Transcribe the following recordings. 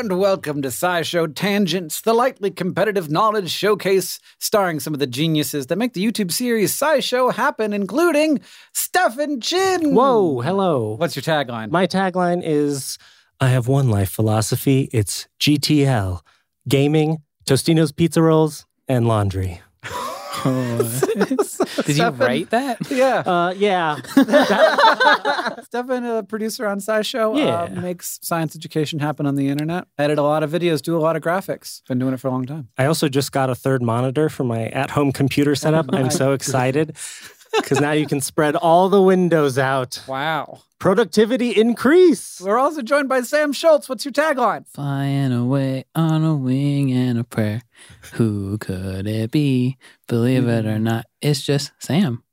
and welcome to SciShow Tangents, the lightly competitive knowledge showcase starring some of the geniuses that make the YouTube series SciShow happen, including Stefan Chin. Whoa, hello. What's your tagline? My tagline is, I have one life philosophy. It's GTL, gaming, Tostino's pizza rolls, and laundry. Did you write that? Yeah. Yeah. Stefan, a producer on SciShow, Yeah. makes science education happen on the internet. Edit a lot of videos, do a lot of graphics. Been doing it for a long time. I also just got a third monitor for my at-home computer setup. I'm so excited because now you can spread all the windows out. Wow. Productivity increase. We're also joined by Sam Schultz. What's your tagline? Flying away on a wing and a prayer. Who could it be? Believe it or not, it's just Sam.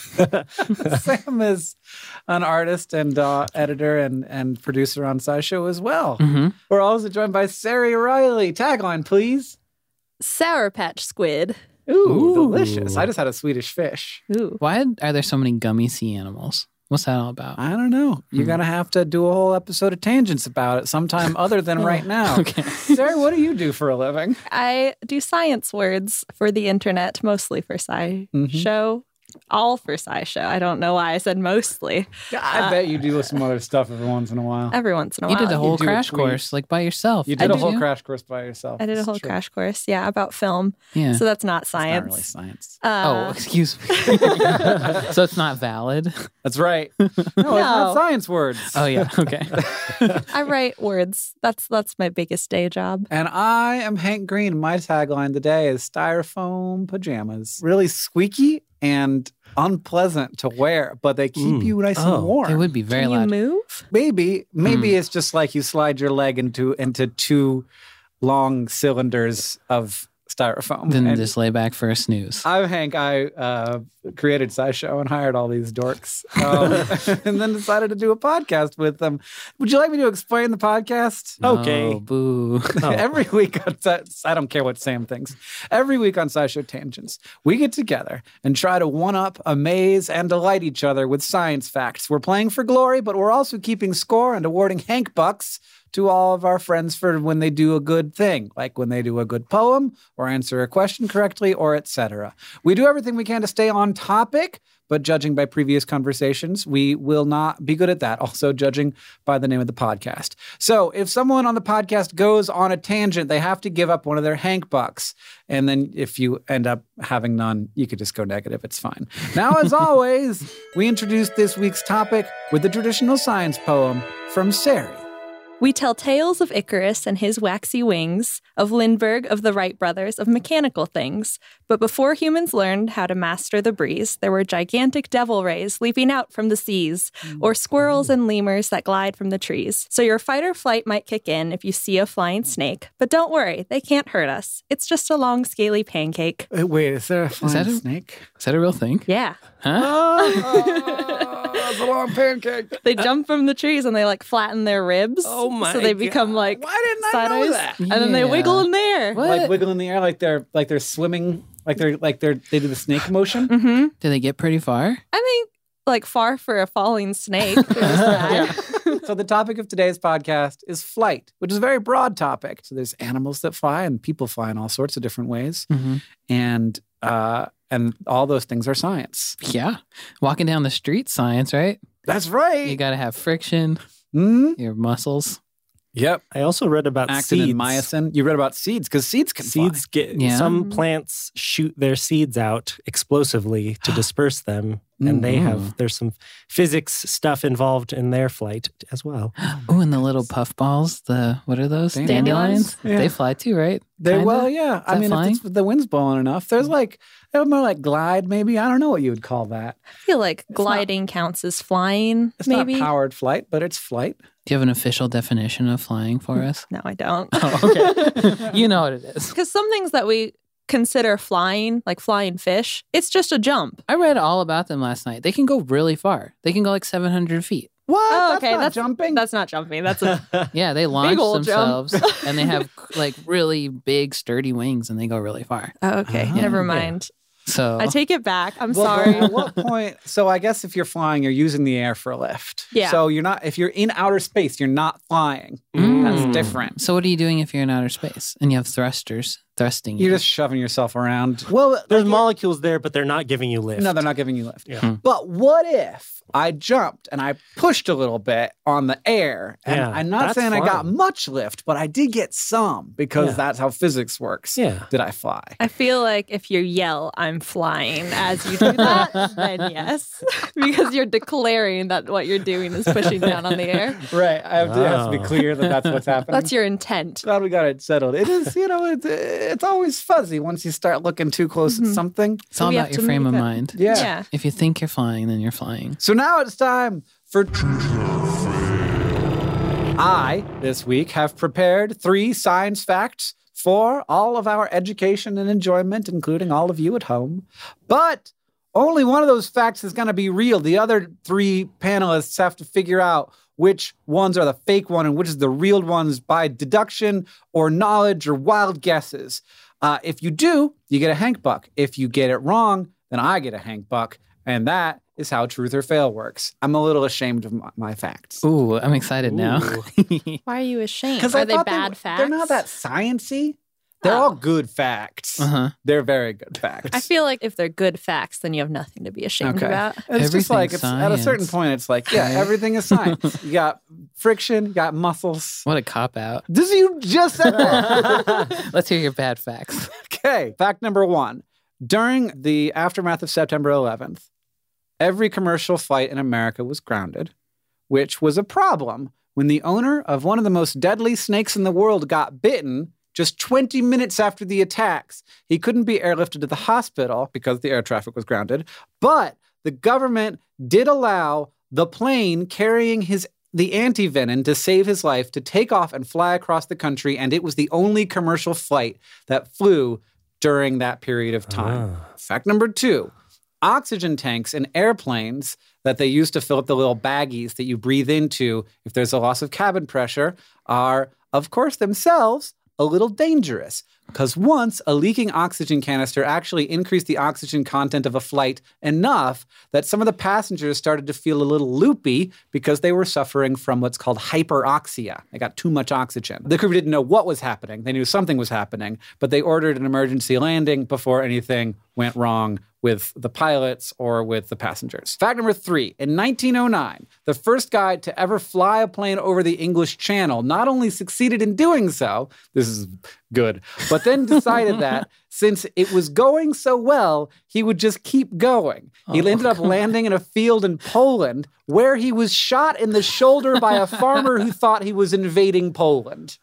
Sam is an artist and editor and producer on SciShow as well. Mm-hmm. We're also joined by Sari Riley. Tagline, please. Sour Patch Squid. Ooh, delicious. I just had a Swedish fish. Ooh. Why are there so many gummy sea animals? What's that all about? I don't know. You're going to have to do a whole episode of Tangents about it sometime other than right now. Okay. Sari, what do you do for a living? I do science words for the internet, mostly for SciShow. All for SciShow. I don't know why I said mostly. I bet you do some other stuff every once in a while. Every once in a You while. did a whole do a crash tweet. course like by yourself. You did I a whole do. crash course by yourself. I did a whole crash course, about film. Yeah. So that's not It's not science. really science. Oh, excuse me. So it's not valid? That's right. No, it's not science words. Oh, yeah. Okay. I write words. That's my biggest day job. And I am Hank Green. My tagline today is styrofoam pajamas. Really squeaky and unpleasant to wear, but they keep you nice and warm. It would be very Can you loud. move? Maybe it's just like you slide your leg into two long cylinders of styrofoam. Then And just lay back for a snooze. I'm Hank. I created SciShow and hired all these dorks, and then decided to do a podcast with them. Would you like me to explain the podcast? Okay. Oh, boo. Every week on I don't care what Sam thinks. Every week on SciShow Tangents, we get together and try to one-up, amaze, and delight each other with science facts. We're playing for glory, but we're also keeping score and awarding Hank Bucks to all of our friends for when they do a good thing, like when they do a good poem or answer a question correctly or etc. We do everything we can to stay on topic, but judging by previous conversations, we will not be good at that. Also judging by the name of the podcast. So if someone on the podcast goes on a tangent, they have to give up one of their Hank Bucks. And then if you end up having none, you could just go negative. It's fine. Now, as always, we introduce this week's topic with the traditional science poem from Sari. We tell tales of Icarus and his waxy wings, of Lindbergh, of the Wright brothers, of mechanical things. But before humans learned how to master the breeze, there were gigantic devil rays leaping out from the seas, or squirrels and lemurs that glide from the trees. So your fight or flight might kick in if you see a flying snake. But don't worry, they can't hurt us. It's just a long, scaly pancake. Wait, is there a flying that a- snake? Is that a real thing? Yeah. Huh? It's a long pancake. They jump from the trees and they flatten their ribs. Oh my So they become like Why didn't I know sideways. that? And then they Yeah. wiggle in the air. What? Like wiggle in the air, like they're swimming, they do the snake motion. Mm-hmm. Do they get pretty far? I think like far for a falling snake. There's that. So the topic of today's podcast is flight, which is a very broad topic. So there's animals that fly and people fly in all sorts of different ways, and all those things are science. Yeah. Walking down the street, science, right? That's right. You got to have friction, Mhm. your muscles. Yep. I also read about Actin seeds. and myosin. You read about seeds because seeds can Seeds fly. get Yeah. some plants shoot their seeds out explosively to disperse them, and there's some physics stuff involved in their flight as well. Oh, and the little puff balls, what are those? Dandelions? Dandelions? Yeah. They fly too, right? They Kinda? yeah. I that mean, flying? if the wind's blowing enough, there's they're more like glide. Maybe I don't know what you would call that. I feel like gliding counts as flying, It's maybe. not powered flight, but it's flight. Do you have an official definition of flying for us? No, I don't. Oh, okay. You know what it is. Because some things that we consider flying, like flying fish, it's just a jump. I read all about them last night. They can go really far. They can go like 700 feet. What? Oh, That's okay. not jumping. That's not jumping. That's a Yeah, they launch old jump. themselves and they have like really big, sturdy wings and they go really far. oh, okay. Ah, Never okay. mind. So I take it back. I'm Well, sorry. At what point? So I guess if you're flying, you're using the air for a lift. Yeah. So you're not. If you're in outer space, you're not flying. Mm. That's different. So what are you doing if you're in outer space and you have thrusters thrusting you? You're just shoving yourself around. Well, There's molecules there, but they're not giving you lift. no, they're not giving you lift. Yeah. But what if I jumped and I pushed a little bit on the air? And Yeah, I'm not that's saying I got fun. much lift, but I did get some because Yeah. that's how physics works. Yeah. Did I fly? I feel like if you yell, I'm flying as you do that, then yes. Because you're declaring that what you're doing is pushing down on the air. Right. I have to, it has to be Wow. clear that that's what's happening. That's your intent. Glad we got it settled. It is, it's always fuzzy once you start looking too close at something. It's all we about have your to frame make of that- mind. Yeah. Yeah. If you think you're flying, then you're flying. So now it's time for I, this week, have prepared 3 science facts for all of our education and enjoyment, including all of you at home. But only one of those facts is going to be real. The other 3 panelists have to figure out which ones are the fake one and which is the real ones by deduction or knowledge or wild guesses. If you do, you get a Hank Buck. If you get it wrong, then I get a Hank Buck. And that is how Truth or Fail works. I'm a little ashamed of my facts. Ooh, I'm excited now. Why are you ashamed? Because Are I they thought bad facts? They're not that sciencey. They're all good facts. Uh-huh. They're very good facts. I feel like if they're good facts, then you have nothing to be ashamed okay. about. It's just like Everything's at a certain science. point, it's like, yeah, everything is science. You got friction, you got muscles. What a cop out. This you just said that. Let's hear your bad facts. Okay, fact number 1. During the aftermath of September 11th, every commercial flight in America was grounded, which was a problem when the owner of one of the most deadly snakes in the world got bitten just 20 minutes after the attacks. He couldn't be airlifted to the hospital because the air traffic was grounded, but the government did allow the plane carrying the antivenom to save his life to take off and fly across the country, and it was the only commercial flight that flew during that period of time. Fact number 2, oxygen tanks in airplanes that they use to fill up the little baggies that you breathe into if there's a loss of cabin pressure are, of course, themselves a little dangerous. Because once a leaking oxygen canister actually increased the oxygen content of a flight enough that some of the passengers started to feel a little loopy because they were suffering from what's called hyperoxia. They got too much oxygen. The crew didn't know what was happening. They knew something was happening, but they ordered an emergency landing before anything went wrong with the pilots or with the passengers. Fact number 3, in 1909, the first guy to ever fly a plane over the English Channel not only succeeded in doing so, this is good, but then decided that since it was going so well, he would just keep going. He ended up landing in a field in Poland where he was shot in the shoulder by a farmer who thought he was invading Poland.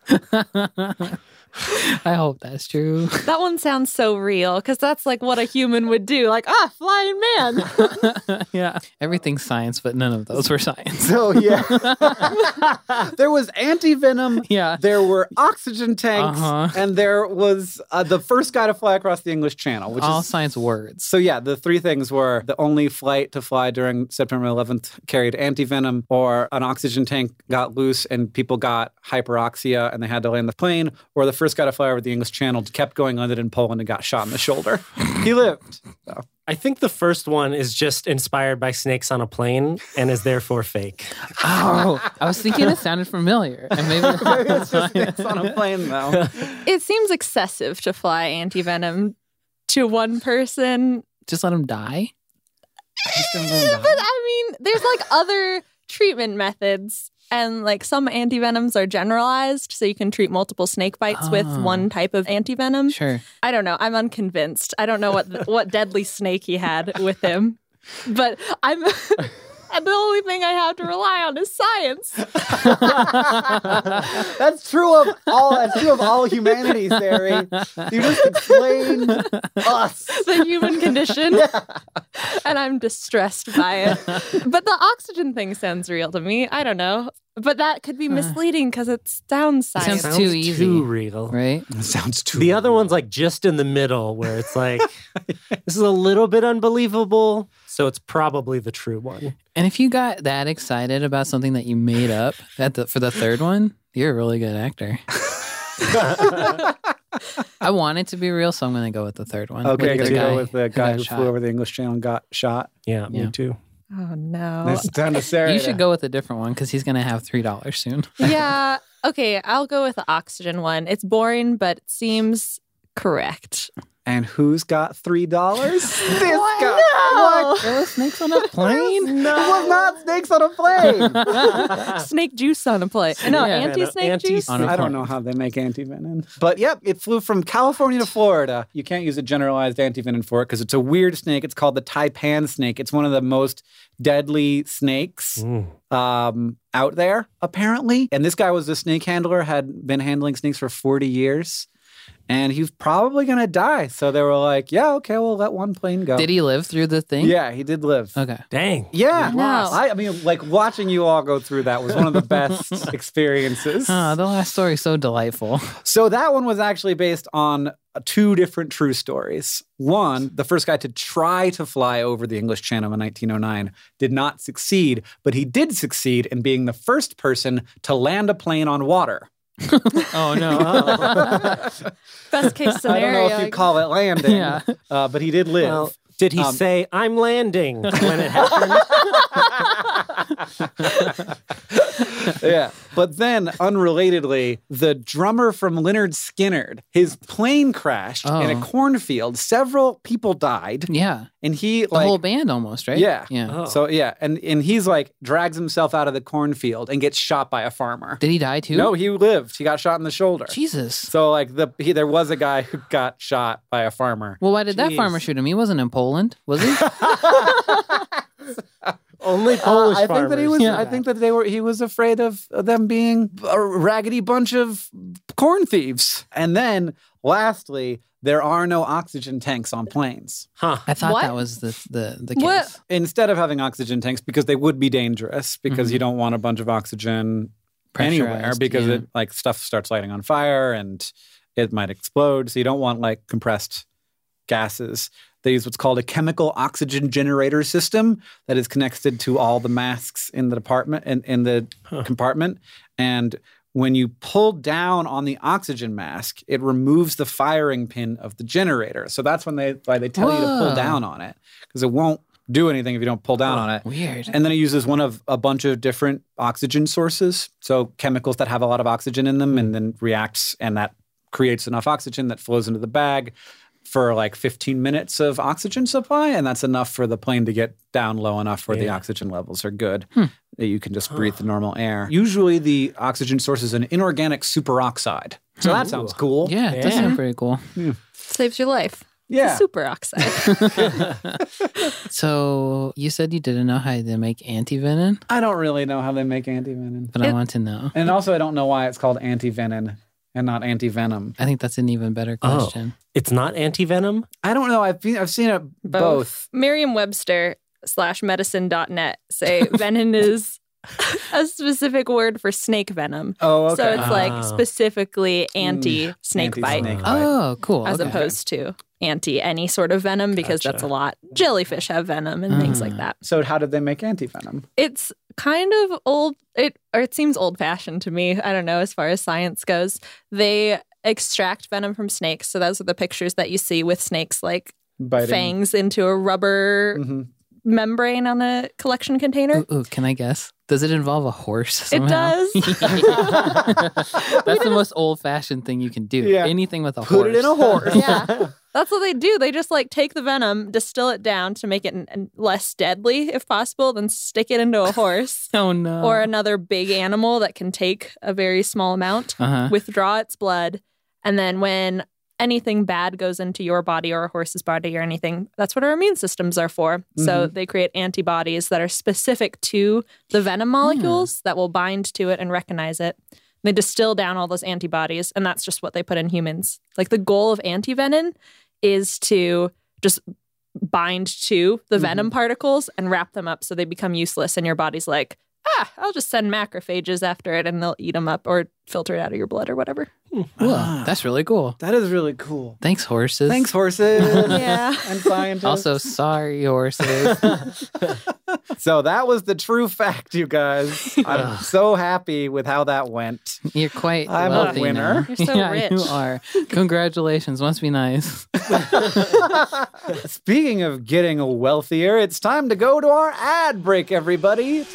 I hope that's true. That one sounds so real because that's like what a human would do. Like, flying man. Yeah. Everything's science, but none of those were science. So, yeah. There was anti-venom. Yeah. There were oxygen tanks. Uh-huh. And there was the first guy to fly across the English Channel, which All is... science words. So, yeah, the 3 things were the only flight to fly during September 11th carried anti-venom, or an oxygen tank got loose and people got hyperoxia and they had to land the plane, or the first guy to fly over the English Channel kept going, landed in Poland, and got shot in the shoulder. He lived. So. I think the first one is just inspired by snakes on a plane and is therefore fake. Oh, I was thinking it sounded familiar. And maybe Maybe it's just it's on a plane, though. It seems excessive to fly antivenom to one person. just let him die. But I mean, there's like other treatment methods. And like some antivenoms are generalized, so you can treat multiple snake bites with one type of antivenom. Sure. I don't know. I'm unconvinced. I don't know what deadly snake he had with him, but I'm. And the only thing I have to rely on is science. That's true of all humanity, Sari. You just explained us. The human condition. And I'm distressed by it. But the oxygen thing sounds real to me. I don't know. But that could be misleading because it sounds science. Sounds too easy. Too real. Right? That sounds too. The other one's like just in the middle where it's like, this is a little bit unbelievable. So it's probably the true one. And if you got that excited about something that you made up for the third one, you're a really good actor. I want it to be real, so I'm going to go with the third one. Okay, with you go with the guy got who shot. flew over the English Channel and got shot. Yeah, Yeah. me too. Oh, no. It's down to Sarah. You should go with a different one because he's going to have $3 soon. Yeah. Okay, I'll go with the oxygen one. It's boring, but it seems correct. And who's got $3? This guy. No. What? There were snakes on a plane? No, it was not snakes on a plane. Snake juice on a plate. No, Yeah. anti-snake juice. On a I don't plane. know how they make antivenom. But yep, it flew from California to Florida. You can't use a generalized antivenom for it because it's a weird snake. It's called the taipan snake. It's one of the most deadly snakes out there, apparently. And this guy was a snake handler, had been handling snakes for 40 years. And he was probably going to die. So they were like, yeah, okay, we'll let one plane go. Did he live through the thing? Yeah, he did live. Okay. Dang. Yeah. No. I mean, like watching you all go through that was one of the best experiences. Oh, the last story is so delightful. So that one was actually based on two different true stories. One, the first guy to try to fly over the English Channel in 1909 did not succeed, but he did succeed in being the first person to land a plane on water. Oh, no. Best case I scenario. don't know if you call it landing, Yeah. But he did live. Well, did he say, I'm landing when it happened? Yeah. But then, unrelatedly, the drummer from Lynyrd Skynyrd, his plane crashed in a Oh. cornfield. Several people died. Yeah. And he, The whole band almost, right? Yeah. Yeah. Oh. So, yeah. And he's like, drags himself out of the cornfield and gets shot by a farmer. Did he die too? No, he lived. He got shot in the shoulder. Jesus. So, like, there was a guy who got shot by a farmer. Well, why did that Jeez. farmer shoot him? He wasn't in Poland, was he? Only Polish I think that he was. farmers. I think that he was afraid of them being a raggedy bunch of corn thieves. And then, lastly, there are no oxygen tanks on planes. Huh. I thought What? that was the case. What? Instead of having oxygen tanks, because they would be dangerous, because you don't want a bunch of oxygen anywhere, Pressurized, because yeah. it like stuff starts lighting on fire and it might explode. So you don't want like compressed gases. They use what's called a chemical oxygen generator system that is connected to all the masks in the department in the compartment. And when you pull down on the oxygen mask, it removes the firing pin of the generator. So that's why they tell you to pull Whoa. down on it, because it won't do anything if you don't pull down on it. Weird. And then it uses one of a bunch of different oxygen sources. So chemicals that have a lot of oxygen in them and then reacts, and that creates enough oxygen that flows into the bag for like 15 minutes of oxygen supply. And that's enough for the plane to get down low enough where the oxygen levels are good. That you can just breathe the normal air. Usually the oxygen source is an inorganic superoxide. So that sounds cool. Yeah, it does sound pretty cool. Saves your life. Yeah. Super oxide. So you said you didn't know how to make antivenin, I don't really know how they make antivenom. but I want to know. And also I don't know why it's called antivenin and not antivenom. I think that's an even better question. It's not anti-venom? I don't know. I've seen it both. Merriam-Webster /medicine.net say venom is a specific word for snake venom. Oh, okay. So it's like Ah. specifically anti-snake bite Anti-snake. Oh, cool. as Okay. opposed to anti any sort of venom, because that's a lot. Jellyfish have venom and things like that. So how did they make antivenom? It's kind of old, it seems old fashioned to me. I don't know, as far as science goes. They extract venom from snakes. So those are the pictures that you see with snakes like Biting. fangs into a rubber Mhm. membrane on a collection container. Ooh, can I guess? Does it involve a horse? It Somehow? does. That's the most old-fashioned thing you can do. Yeah. Anything with a horse. Put it in a horse. Yeah. That's what they do. They just like take the venom, distill it down to make it less deadly if possible, then stick it into a horse Oh no. or another big animal that can take a very small amount, Uh-huh. withdraw its blood, and then when anything bad goes into your body or a horse's body or anything, that's what our immune systems are for. So they create antibodies that are specific to the venom molecules that will bind to it and recognize it. They distill down all those antibodies, and that's just what they put in humans. Like the goal of antivenin is to just bind to the venom particles and wrap them up so they become useless, and your body's like, I'll just send macrophages after it and they'll eat them up or filter it out of your blood or whatever. Whoa, that's really cool. That is really cool. Thanks, horses. Thanks, horses. Yeah. And scientists. Also, sorry, horses. So that was the true fact, you guys. I'm so happy with how that went. You're quite I'm a wealthy winner. now. You're so yeah, rich. you are. Congratulations. Must be nice. Speaking of getting wealthier, it's time to go to our ad break, everybody.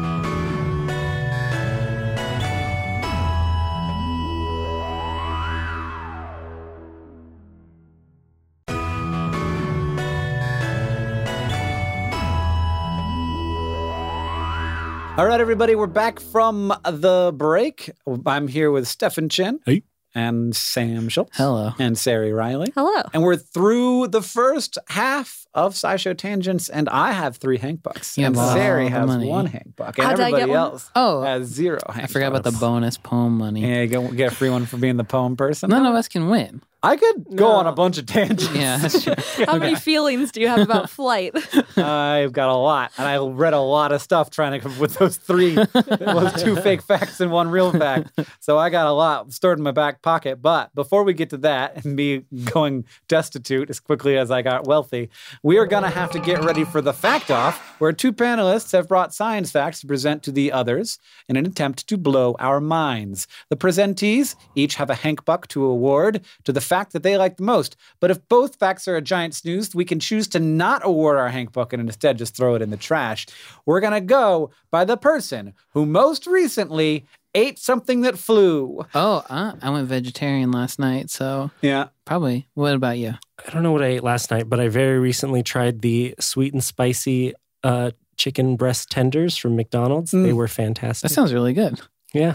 All right, everybody, we're back from the break. I'm here with Stefan Chen. Hey. And Sam Schultz. Hello. And Sari Riley. Hello. And we're through the first half of SciShow Tangents, and I have 3 Hank Bucks. You And have all Sari the has money. 1 Hank Buck. And How'd I get everybody one? else Oh, has 0 Hank I forgot about the Bucks. bonus poem money. Yeah, you get a free one for being the poem person. None of us can win. I could go on a bunch of tangents. Yeah, that's true. How many feelings do you have about flight? I've got a lot, and I read a lot of stuff trying to come up with those 3. It was 2 fake facts and 1 real fact. So I got a lot stored in my back pocket. But before we get to that and me going destitute as quickly as I got wealthy, we are going to have to get ready for the fact off, where 2 panelists have brought science facts to present to the others in an attempt to blow our minds. The presentees each have a Hank Buck to award to the fact that they like the most. But if both facts are a giant snooze, we can choose to not award our Hank Buck and instead just throw it in the trash. We're going to go by the person who most recently ate something that flew. Oh, I went vegetarian last night, so Yeah. probably. What about you? I don't know what I ate last night, but I very recently tried the sweet and spicy chicken breast tenders from McDonald's. They were fantastic. That sounds really good. Yeah.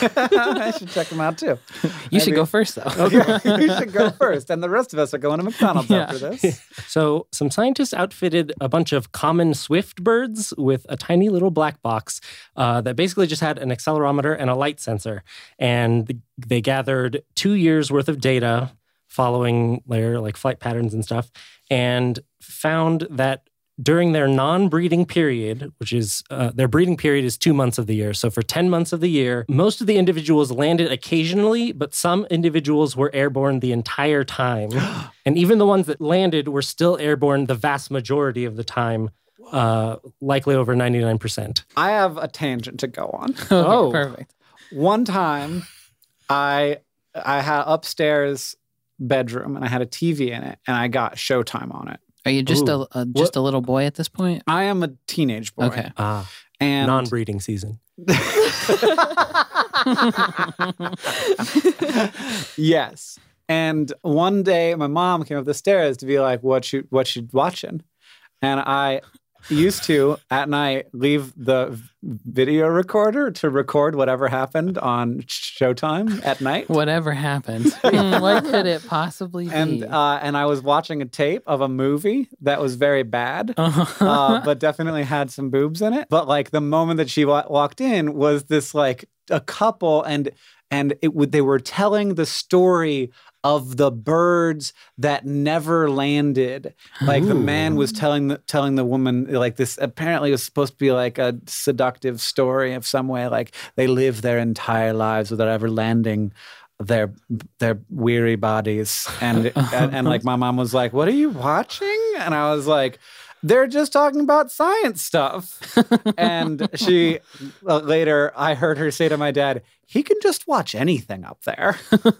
I should check them out too. You should go first, though. Okay, you should go first. And the rest of us are going to McDonald's Yeah. after this. So some scientists outfitted a bunch of common swift birds with a tiny little black box that basically just had an accelerometer and a light sensor. And they gathered 2 years worth of data following their flight patterns and stuff, and found that during their non-breeding period, which is their breeding period is 2 months of the year. So for 10 months of the year, most of the individuals landed occasionally, but some individuals were airborne the entire time. And even the ones that landed were still airborne the vast majority of the time, likely over 99%. I have a tangent to go on. Okay, perfect. One time, I had upstairs bedroom and I had a TV in it, and I got Showtime on it. Are you just Ooh. a little boy at this point? I am a teenage boy. Okay. And Non-breeding season. Yes. And one day my mom came up the stairs to be like, what you watching? And I used to, at night, leave the video recorder to record whatever happened on Showtime at night. Whatever happened. What could it possibly be? And I was watching a tape of a movie that was very bad, but definitely had some boobs in it. But the moment that she walked in was this a couple, and they were telling the story of the birds that never landed. The man was telling the woman this apparently was supposed to be a seductive story of some way, they live their entire lives without ever landing their weary bodies. And my mom was like, "What are you watching?" And I was like, "They're just talking about science stuff." And she later, I heard her say to my dad, "He can just watch anything up there."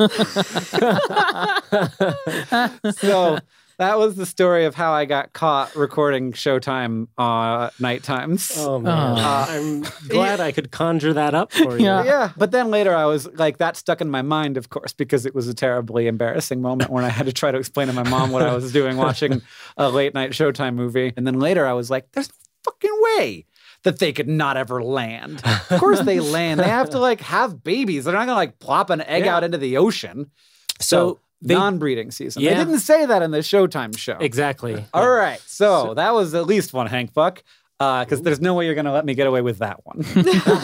So that was the story of how I got caught recording Showtime night times. Oh, man. I'm glad I could conjure that up for you. Yeah. But then later I was that stuck in my mind, of course, because it was a terribly embarrassing moment when I had to try to explain to my mom what I was doing watching a late night Showtime movie. And then later I was like, there's no fucking way that they could not ever land. Of course they land. They have to have babies. They're not going to plop an egg out into the ocean. So non-breeding season. Yeah. They didn't say that in the Showtime show. Exactly. All right. So that was at least one Hank Buck. Because there's no way you're going to let me get away with that one.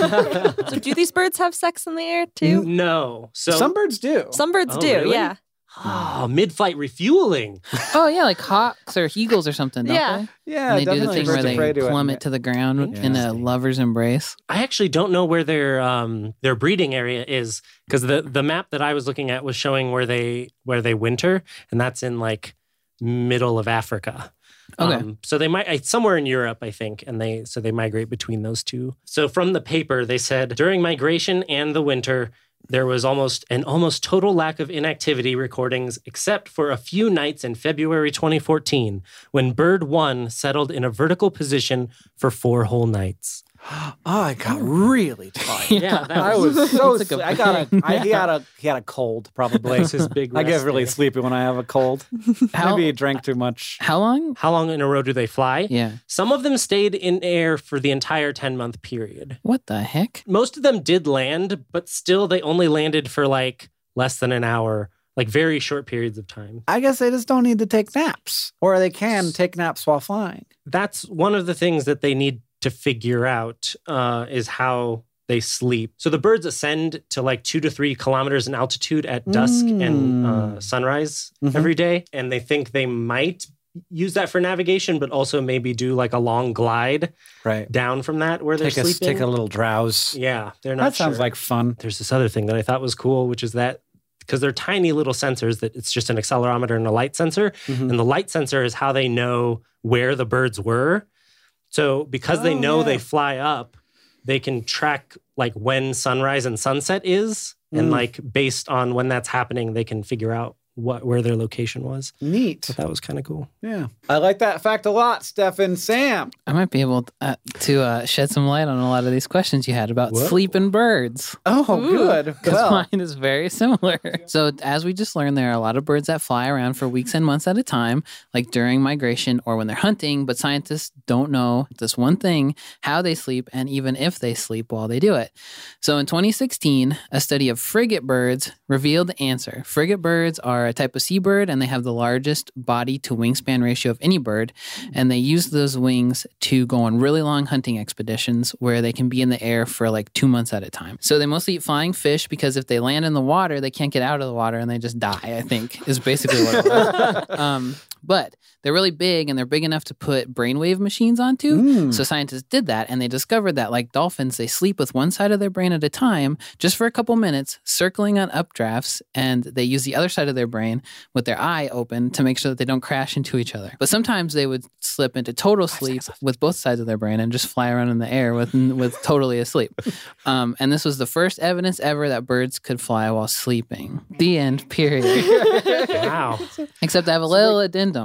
So do these birds have sex in the air too? No. So Some birds do. Some birds Oh, do, really? yeah. Mid-flight refueling. Oh yeah, like hawks or eagles or something, don't Yeah. they? Yeah, And they do the definitely thing where birds of prey they do it. plummet to the ground in a Interesting. lover's embrace. I actually don't know where their breeding area is because the map that I was looking at was showing where they winter, and that's in like middle of Africa. Okay. So they might somewhere in Europe, I think, and they migrate between those two. So from the paper, they said during migration and the winter, there was almost total lack of inactivity recordings, except for a few nights in February 2014 when bird 1 settled in a vertical position for 4 whole nights. Oh, I got really tired. Yeah, that I was so. That's like a- I got he had a cold probably. was his big I get rest really day. sleepy when I have a cold. How- Maybe he drank too much. How long? How long in a row do they fly? Yeah. Some of them stayed in air for the entire 10-month period. What the heck? Most of them did land, but still they only landed for like less than an hour, like very short periods of time. I guess they just don't need to take naps, or they can take naps while flying. That's one of the things that they need to figure out is how they sleep. So the birds ascend to like 2 to 3 kilometers in altitude at dusk and sunrise every day. And they think they might use that for navigation, but also maybe do like a long glide Right. down from that where they're sleeping. Take a little drowse. Yeah, they're not That sounds sure. like fun. There's this other thing that I thought was cool, which is that because they're tiny little sensors, that it's just an accelerometer and a light sensor. Mhm. And the light sensor is how they know where the birds were. So because they know they fly up, they can track like when sunrise and sunset is. And like based on when that's happening, they can figure out where their location was. Neat. So that was kind of cool. Yeah. I like that fact a lot, Stefan. Sam. I might be able to shed some light on a lot of these questions you had about Whoa. sleeping birds. Oh, good. Because Well, mine is very similar. So, as we just learned, there are a lot of birds that fly around for weeks and months at a time, like during migration or when they're hunting, but scientists don't know this one thing, how they sleep, and even if they sleep while they do it. So, in 2016, a study of frigate birds revealed the answer. Frigate birds are a type of seabird, and they have the largest body to wingspan ratio of any bird, and they use those wings to go on really long hunting expeditions where they can be in the air for like 2 months at a time. So they mostly eat flying fish because if they land in the water, they can't get out of the water and they just die, I think, is basically what it was. But they're really big and they're big enough to put brainwave machines onto. So scientists did that and they discovered that, like dolphins, they sleep with one side of their brain at a time just for a couple minutes, circling on updrafts, and they use the other side of their brain with their eye open to make sure that they don't crash into each other. But sometimes they would slip into total sleep with both sides of their brain and just fly around in the air with totally asleep. And this was the first evidence ever that birds could fly while sleeping. The end, period. Wow. Except I have a little addendum.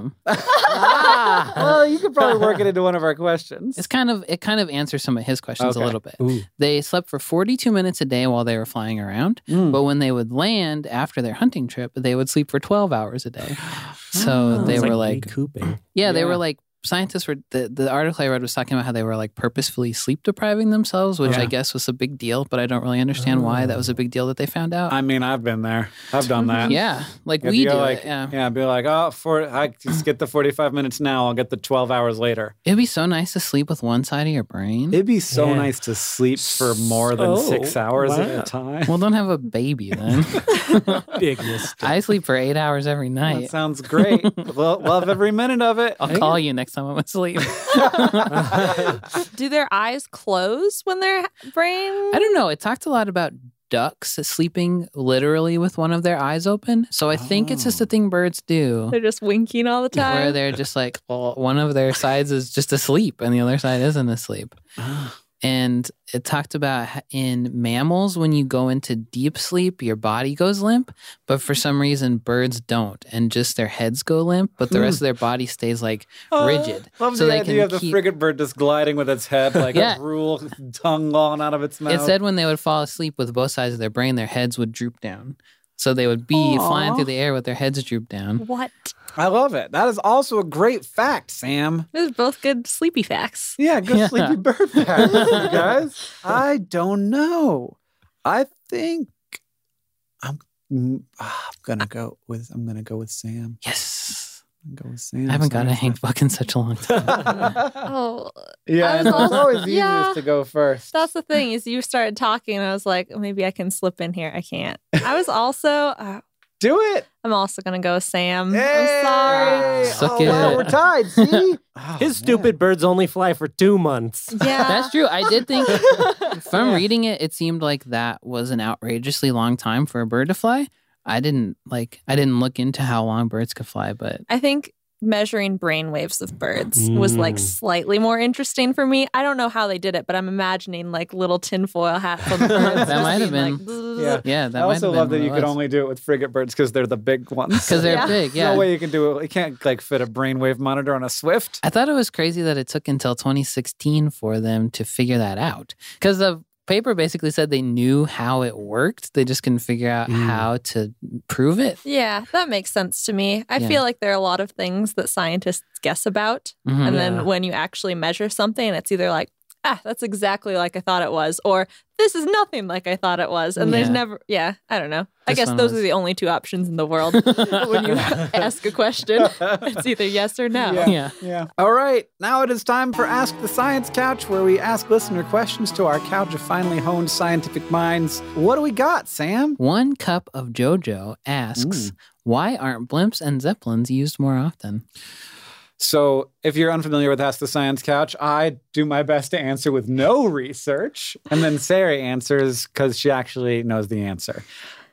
well, you could probably work it into one of our questions. It kind of answers some of his questions a Okay. little bit. Ooh. They slept for 42 minutes a day while they were flying around, but when they would land after their hunting trip, they would sleep for 12 hours a day. So they It's were like, recouping. they were like, scientists were, the article I read was talking about how they were like purposefully sleep depriving themselves, which I guess was a big deal, but I don't really understand why that was a big deal that they found out. I mean, I've been there. I've done that. Yeah, like If we you're do like, it. Yeah. be like, I just get the 45 minutes now. I'll get the 12 hours later. It'd be so nice to sleep with one side of your brain. It'd be so Yeah. nice to sleep for more than So, 6 hours at wow. a time. Well, don't have a baby then. Big mistake. I sleep for 8 hours every That night. sounds great. Love every minute of it. I'll call you next time I'm asleep. Do their eyes close when their brain? I don't know. It talked a lot about ducks sleeping literally with one of their eyes open. So I think it's just a thing birds do. They're just winking all the time. Where they're just like, well, one of their sides is just asleep and the other side isn't asleep. And it talked about in mammals, when you go into deep sleep, your body goes limp, but for some reason birds don't, and just their heads go limp, but the rest of their body stays like rigid. Love so the they idea can of the frigate bird just gliding with its head like Yeah. a drool tongue long out of its mouth. It said when they would fall asleep with both sides of their brain, their heads would droop down. So they would be flying through the air with their heads drooped down. What? I love it. That is also a great fact, Sam. Those are both good sleepy facts. Yeah, good Yeah. sleepy bird fact, you guys. I don't know. I think I'm gonna go with Sam. Yes. I'm gonna go with Sam. I haven't got a Sorry. Hank Buck in such a long time. Oh, Yeah, I was and it's also- always easiest yeah. to go first. that's the thing is you started talking and I was like, maybe I can slip in here. I can't. I was also, Do it. I'm also going to go with Sam. Hey! I'm sorry. Suck wow, it. we're tied. See? Oh, His stupid birds only fly for 2 months. Yeah. That's true. I did think from reading it, it seemed like that was an outrageously long time for a bird to fly. I didn't look into how long birds could fly, but I think measuring brain waves of birds was like slightly more interesting for me. I don't know how they did it, but I'm imagining like little tinfoil hats on the birds. That might have being been. like, yeah, that I might also have love been that you what could it was. only do it with frigate birds because they're the big ones. Because they're Yeah. big, There's yeah. no way you can do it. You can't like fit a brainwave monitor on a Swift. I thought it was crazy that it took until 2016 for them to figure that out. Because the paper basically said they knew how it worked. They just couldn't figure out how to prove it. Yeah, that makes sense to me. I Yeah. feel like there are a lot of things that scientists guess about. Mhm. And Yeah. then when you actually measure something, it's either like, that's exactly like I thought it was, or this is nothing like I thought it was. And there's Yeah. never, I don't know. I This guess one those was- are the only two options in the world when you ask a question. It's either yes or no. Yeah. Yeah. All right. Now it is time for Ask the Science Couch, where we ask listener questions to our couch of finely honed scientific minds. What do we got, Sam? 1 cup of JoJo asks, why aren't blimps and zeppelins used more often? So, if you're unfamiliar with Ask the Science Couch, I do my best to answer with no research. And then Sarah answers because she actually knows the answer.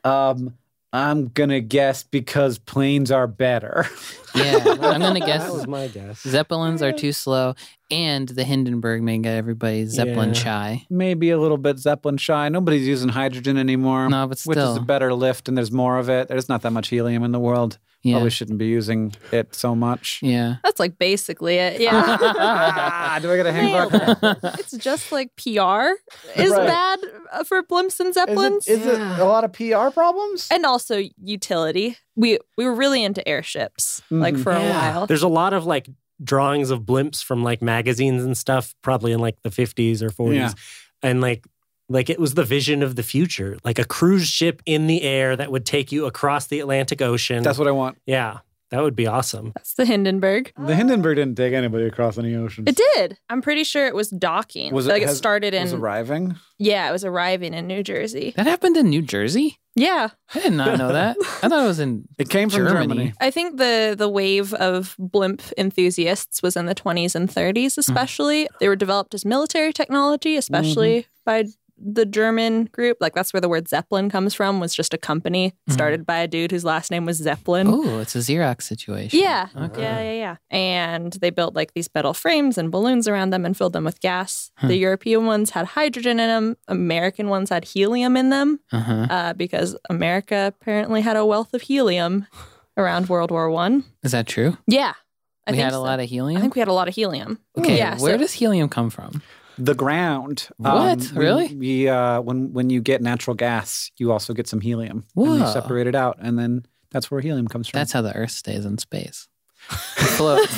I'm going to guess because planes are better. Yeah, I'm going to That guess was my guess. zeppelins are too slow, and the Hindenburg may get everybody Zeppelin Yeah. shy. Maybe a little bit Zeppelin shy. Nobody's using hydrogen anymore. No, but Which is a still. better lift, and there's more of it. There's not that much helium in the world. Yeah. Probably shouldn't be using it so much. Yeah. That's like basically it. Yeah. Do I get a hang Nailed bucket? It's just like PR is Right. bad for blimps and zeppelins. Is it a lot of PR problems? And also utility. We were really into airships like for a while. There's a lot of like drawings of blimps from like magazines and stuff, probably in like the 50s or 40s. Yeah. And like it was the vision of the future, like a cruise ship in the air that would take you across the Atlantic Ocean. That's what I want. Yeah, that would be awesome. That's the Hindenburg. The Hindenburg didn't take anybody across any oceans. It did. I'm pretty sure it was docking. It started in Was arriving? it was arriving in New Jersey. That happened in New Jersey? Yeah. I did not know that. I thought it was in It came from Germany. Germany. I think the wave of blimp enthusiasts was in the 20s and 30s especially. They were developed as military technology, especially by the German group. Like that's where the word Zeppelin comes from, was just a company started by a dude whose last name was Zeppelin. Oh, it's a Xerox situation. Yeah. Okay. Yeah. And they built like these metal frames and balloons around them and filled them with gas. The European ones had hydrogen in them. American ones had helium in them because America apparently had a wealth of helium around World War I. Is that true? Yeah. I We think had a so. lot of helium? I think we had a lot of helium. Okay, Yeah. where so- does helium come from? The ground. What? Really? When you get natural gas, you also get some helium. And Whoa. you separate it out, and then that's where helium comes from. That's how the Earth stays in space. It floats.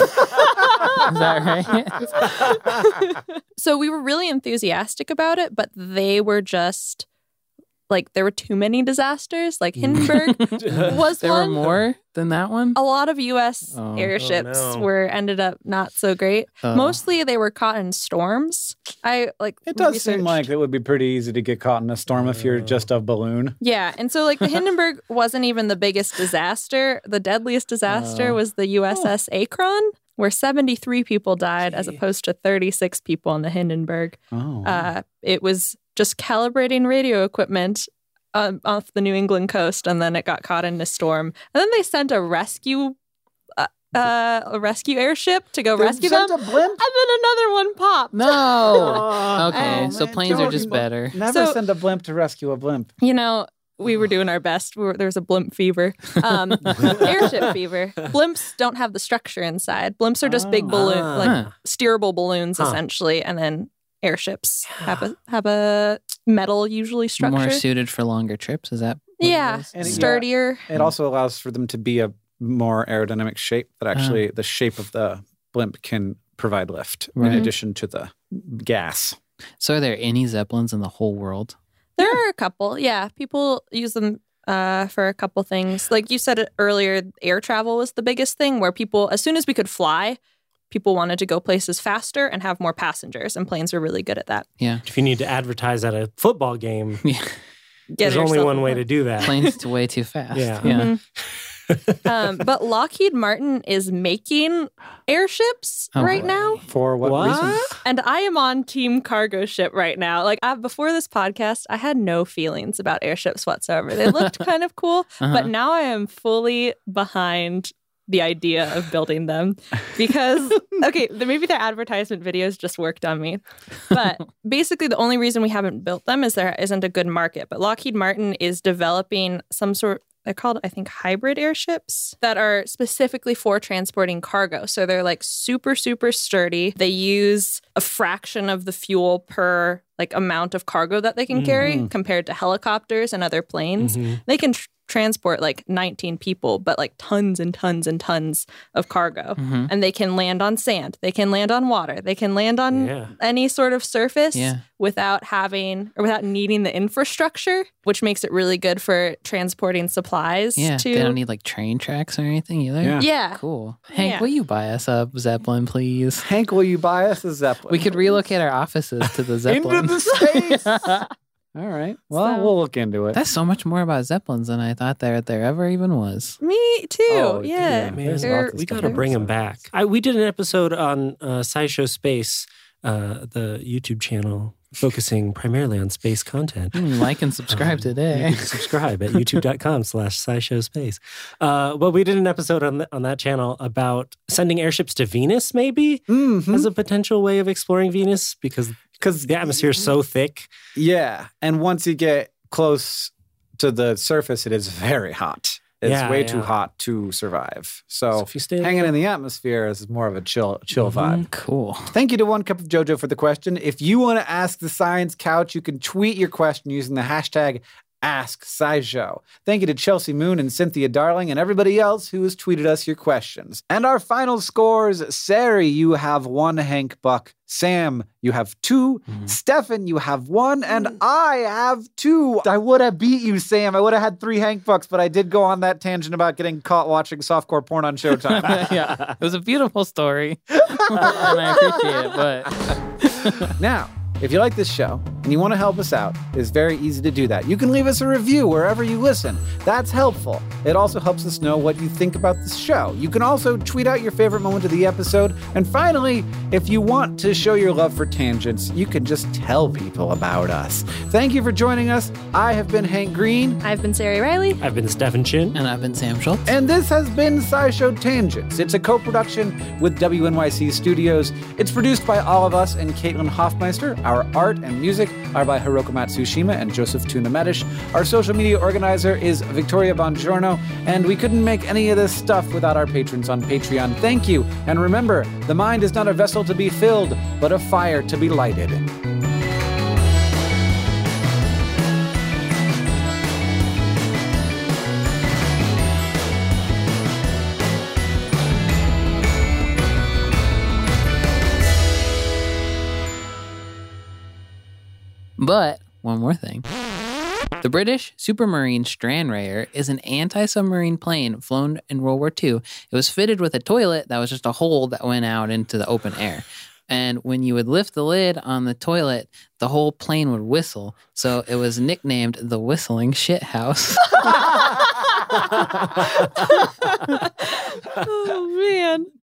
Is that right? So we were really enthusiastic about it, but they were just like there were too many disasters. Like Hindenburg was There were one. more than that one? A lot of U.S. Oh. airships Oh, no. ended up not so great. Oh. Mostly they were caught in storms. It does seem researched- like it would be pretty easy to get caught in a storm if you're just a balloon. Yeah, and so like the Hindenburg wasn't even the biggest disaster. The deadliest disaster was the USS Akron, where 73 people died as opposed to 36 people on the Hindenburg. Oh. It was just calibrating radio equipment off the New England coast, and then it got caught in a storm. And then they sent a rescue airship to go rescue them, sent a blimp? and then another one popped. No. Okay, Oh, so man, planes are just Jordan. better. Never So- send a blimp to rescue a blimp. You know, we were doing our best. There was a blimp fever, airship fever. Blimps don't have the structure inside. Blimps are just big balloon, like Huh. steerable balloons, essentially, and then airships have a metal usually structure. More suited for longer trips. Is that? what it Yeah, is? And it- sturdier. It also allows for them to be a more aerodynamic shape that actually the shape of the blimp can provide lift in Right. addition to the gas. So, are there any zeppelins in the whole world? There are a couple. Yeah, people use them for a couple things. Like you said it earlier, air travel was the biggest thing where people, as soon as we could fly, people wanted to go places faster and have more passengers, and planes were really good at that. Yeah. If you need to advertise at a football game, Yeah. There's only yourself one way a to do that. Planes way too fast. Yeah. But Lockheed Martin is making airships right boy. now. For what reason? And I am on team cargo ship right now. Like before this podcast, I had no feelings about airships whatsoever. They looked kind of cool, but now I am fully behind the idea of building them because, okay, maybe their advertisement videos just worked on me. But basically, the only reason we haven't built them is there isn't a good market. But Lockheed Martin is developing some sort. They're called, I think, hybrid airships that are specifically for transporting cargo. So they're like super, super sturdy. They use a fraction of the fuel per like amount of cargo that they can carry compared to helicopters and other planes. They can transport like 19 people, but like tons and tons and tons of cargo. And they can land on sand. They can land on water. They can land on any sort of surface without needing the infrastructure, which makes it really good for transporting supplies. They don't need like train tracks or anything either. Yeah. Cool. Hank, will you buy us a Zeppelin, please? Hank, will you buy us a Zeppelin? We could relocate our offices to the Zeppelin. Into the space. All right. Well, we'll look into it. That's so much more about Zeppelins than I thought there ever even was. Me too. Oh, yeah. Man, We got to bring them back. We did an episode on SciShow Space, the YouTube channel focusing primarily on space content. Like and subscribe today. You can subscribe at youtube.com/SciShowSpace. But we did an episode on that channel about sending airships to Venus, maybe, as a potential way of exploring Venus, because the atmosphere is so thick. Yeah. And once you get close to the surface, it is very hot. It's way too hot to survive. So if you stay hanging in the atmosphere is more of a chill vibe. Cool. Thank you to One Cup of JoJo for the question. If you want to ask the Science Couch, you can tweet your question using the hashtag AskSciShow. Thank you to Chelsea Moon and Cynthia Darling and everybody else who has tweeted us your questions. And our final scores: Sari, you have 1 Hank Buck. Sam, you have 2. Stefan, you have 1. And I have 2. I would have beat you, Sam. I would have had 3 Hank Bucks, but I did go on that tangent about getting caught watching softcore porn on Showtime. Yeah, it was a beautiful story. And I appreciate it, but... Now, if you like this show and you want to help us out, it's very easy to do that. You can leave us a review wherever you listen. That's helpful. It also helps us know what you think about this show. You can also tweet out your favorite moment of the episode. And finally, if you want to show your love for tangents, you can just tell people about us. Thank you for joining us. I have been Hank Green. I've been Sari Riley. I've been Stefan Chin. And I've been Sam Schultz. And this has been SciShow Tangents. It's a co-production with WNYC Studios. It's produced by all of us and Caitlin Hoffmeister. Our art and music are by Hiroko Matsushima and Joseph Tuna Medish. Our social media organizer is Victoria Bongiorno, and we couldn't make any of this stuff without our patrons on Patreon. Thank you. And remember, the mind is not a vessel to be filled, but a fire to be lighted. But one more thing. The British Supermarine Stranraer is an anti-submarine plane flown in World War II. It was fitted with a toilet that was just a hole that went out into the open air. And when you would lift the lid on the toilet, the whole plane would whistle. So it was nicknamed the Whistling Shit House. Oh, man.